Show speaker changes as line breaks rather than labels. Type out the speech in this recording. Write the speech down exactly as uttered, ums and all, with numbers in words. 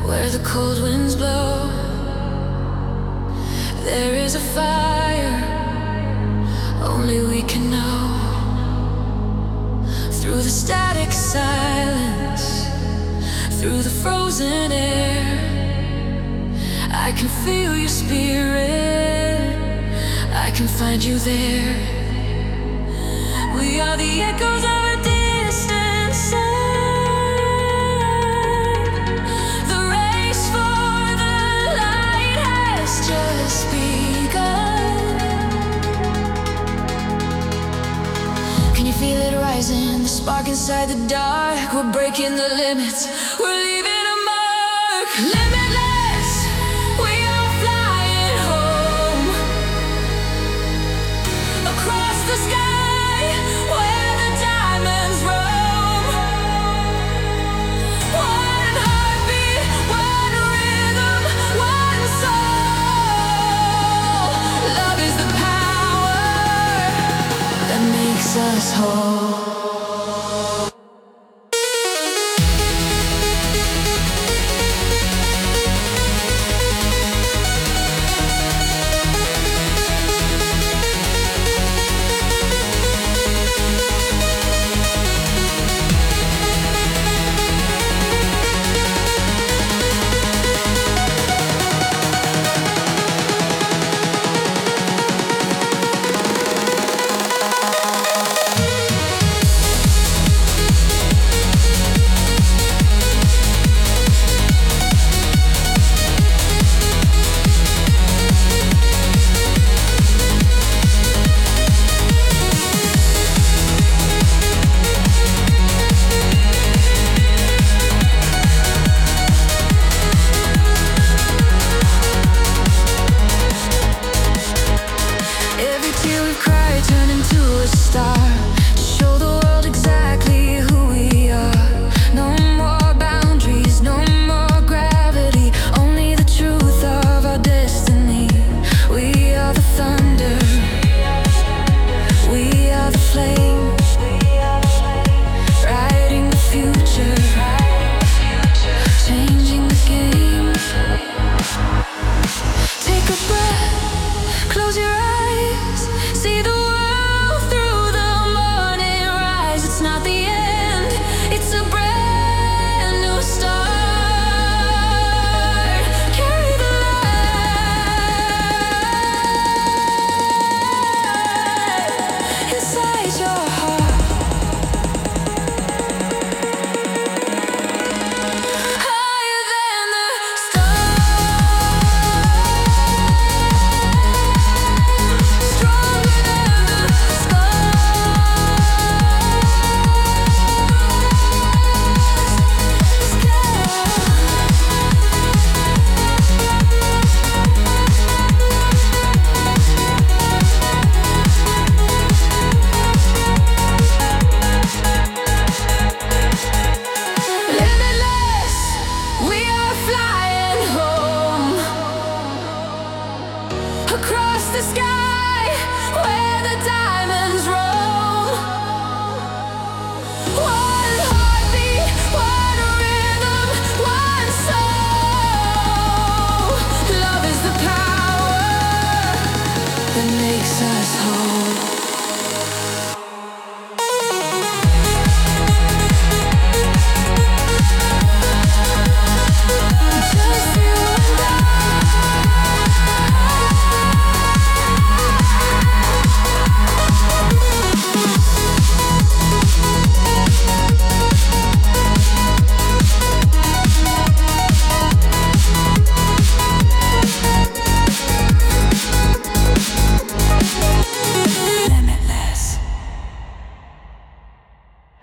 where the cold winds blow. There is a fire only we can know. Through the static silence, through the frozen air, I can feel your spirit, I can find you there. We are the echoes of a distant sound. The race for the light has just begun. Can you feel it rising? The spark inside the dark. We're breaking the limits, we're leaving a mark. Limitless, we are flying home. Across the sky, where the diamonds roam. One heartbeat, one rhythm, one soul. Love is the power that makes us whole.